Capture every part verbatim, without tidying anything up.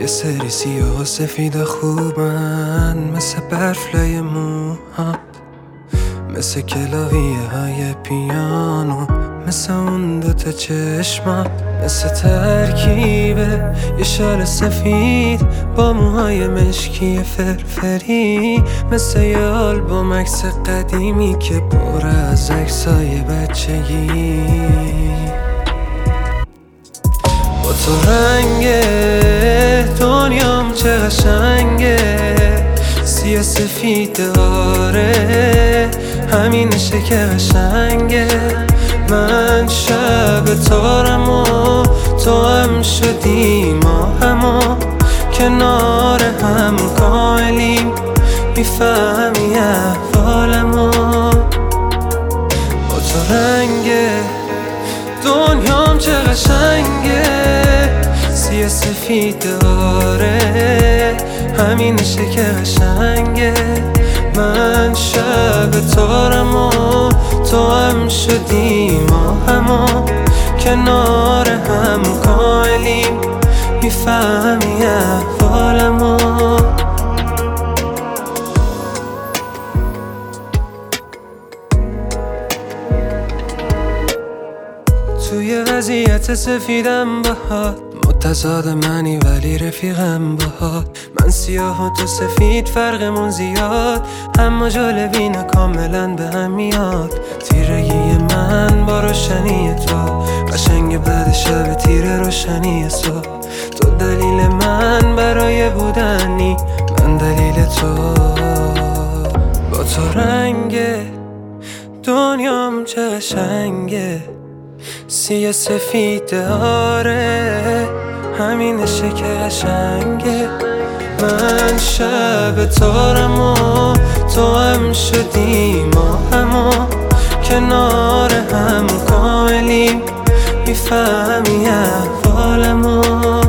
سری سیاه و سفید خوبن، مثل برف لای موهات، مثل کلاویه های پیانو، مثل اون دوتا چشمات، مثل ترکیبه یه شال سفید با موهای مشکی فرفری، مثل یه آلبوم عکس قدیمی که پر از عکسای بچگی. با تو رنگ دنیام چه قشنگه، سیاه سفید آره همینشه که قشنگه. من شب تارم و تو هم شدی ما همو کنار هم کاملیم، میفهمی احوالمو. با تو رنگ دنیام چه قشنگه، سیاه سفید آره همینشه که قشنگه. من شب تارم و تو هم شدی ما همو کنار هم کاملیم، میفهمی احوالمو. توی وضعیت سفیدم باهات، متضاد منی ولی رفیقم باهات. من سیاه و تو سفید فرقمون زیاد، اما جالبینه کاملا به هم میاد. تیرگی من با روشنی تو، قشنگ بعد شب تیر روشنی صبح. تو دلیل من برای بودنی، من دلیل تو. با تو رنگ دنیام چه قشنگه، سیاه سفید آره همینشه که قشنگه. من شب تارم و تو هم شدی ما همو کنار هم کاملیم، میفهمی احوالمو.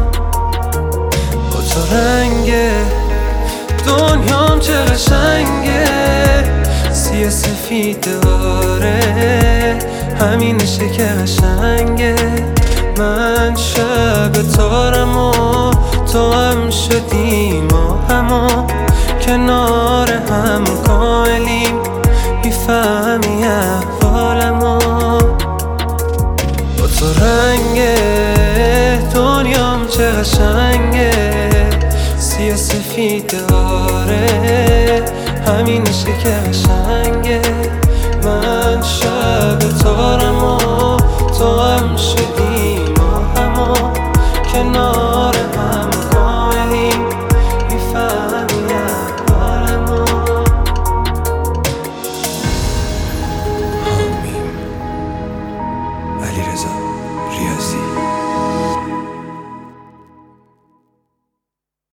با تو رنگ دنیام چه قشنگه، سیاه سفید آره همینشه که قشنگه. من شب تارم و تو هم شدی ما همو کنار هم کاملیم، میفهمی احوالمو. با تو رنگ دنیام چه قشنگه، سیاه سفید آره همینشه که قشنگه. من